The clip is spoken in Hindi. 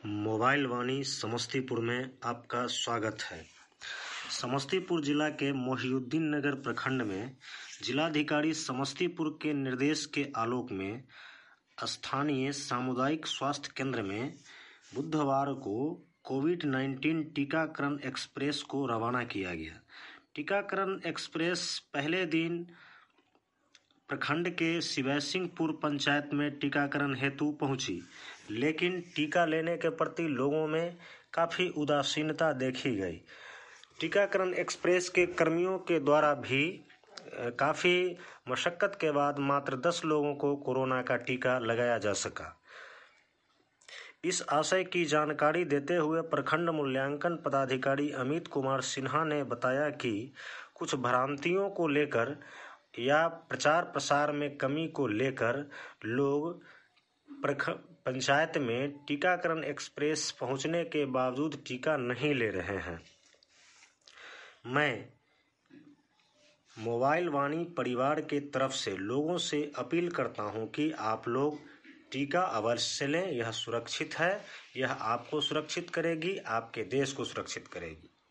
मोबाइल वाणी समस्तीपुर में आपका स्वागत है। समस्तीपुर जिला के मोहिउद्दीन नगर प्रखंड में जिलाधिकारी समस्तीपुर के निर्देश के आलोक में स्थानीय सामुदायिक स्वास्थ्य केंद्र में बुधवार को कोविड-19 टीकाकरण एक्सप्रेस को रवाना किया गया। टीकाकरण एक्सप्रेस पहले दिन प्रखंड के शिवैसिंहपुर पंचायत में टीकाकरण हेतु पहुंची, लेकिन टीका लेने के प्रति लोगों में काफ़ी उदासीनता देखी गई। टीकाकरण एक्सप्रेस के कर्मियों के द्वारा भी काफ़ी मशक्कत के बाद मात्र 10 लोगों को कोरोना का टीका लगाया जा सका। इस आशय की जानकारी देते हुए प्रखंड मूल्यांकन पदाधिकारी अमित कुमार सिन्हा ने बताया कि कुछ भ्रांतियों को लेकर या प्रचार प्रसार में कमी को लेकर लोग पंचायत में टीकाकरण एक्सप्रेस पहुंचने के बावजूद टीका नहीं ले रहे हैं। मैं मोबाइल वाणी परिवार के तरफ से लोगों से अपील करता हूं कि आप लोग टीका अवश्य लें। यह सुरक्षित है, यह आपको सुरक्षित करेगी, आपके देश को सुरक्षित करेगी।